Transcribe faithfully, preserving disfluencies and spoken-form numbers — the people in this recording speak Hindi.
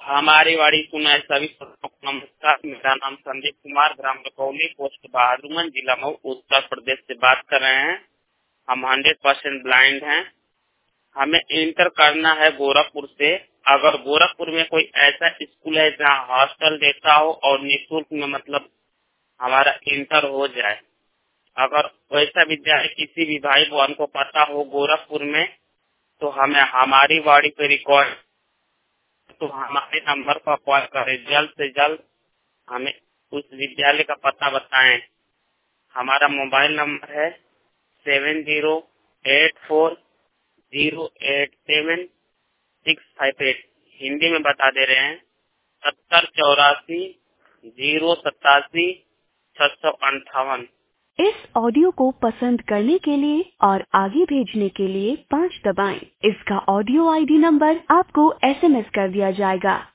हमारी वाड़ी सुनाए सभी श्रोताओं को नमस्कार। मेरा नाम संदीप कुमार, ग्राम रकौली, पोस्ट बहादुरगंज, जिला मऊ, उत्तर प्रदेश से बात कर रहे हैं। हम हंड्रेड परसेंट ब्लाइंड हैं। हमें इंटर करना है गोरखपुर से। अगर गोरखपुर में कोई ऐसा स्कूल है जहाँ हॉस्टल देता हो और निःशुल्क में मतलब हमारा इंटर हो जाए, अगर वैसा विद्यालय किसी भी भाई बहन को पता हो गोरखपुर में, तो हमें हमारी वाड़ी पे रिकॉर्ड तो हमारे नंबर पर कॉल करें। जल्द से जल्द हमें उस विद्यालय का पता बताएं। हमारा मोबाइल नंबर है seven zero eight four zero eight seven six five eight. Hindi में बता दे रहे हैं, सत्तर चौरासी जीरो सतासी छह सौ अंठावन। इस ऑडियो को पसंद करने के लिए और आगे भेजने के लिए पाँच दबाएं। इसका ऑडियो आईडी नंबर आपको एसएमएस कर दिया जाएगा।